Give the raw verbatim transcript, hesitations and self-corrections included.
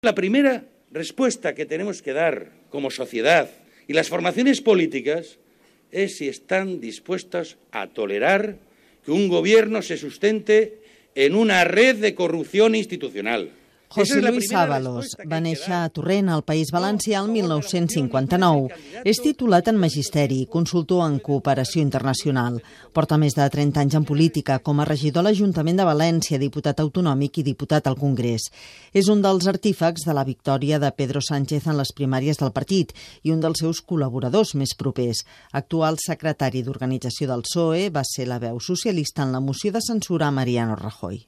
La primera respuesta que tenemos que dar como sociedad y las formaciones políticas es si están dispuestas a tolerar que un gobierno se sustente en una red de corrupción institucional. José Luis Ábalos va néixer a Torrent, al País Valencià, el mil nou-cents cinquanta-nou. És titulat en Magisteri, consultor en Cooperació Internacional. Porta més de trenta anys en política, com a regidor a l'Ajuntament de València, diputat autonòmic i diputat al Congrés. És un dels artífex de la victòria de Pedro Sánchez en les primàries del partit i un dels seus col·laboradors més propers. Actual secretari d'Organització del P S O E, va ser la veu socialista en la moció de censura a Mariano Rajoy.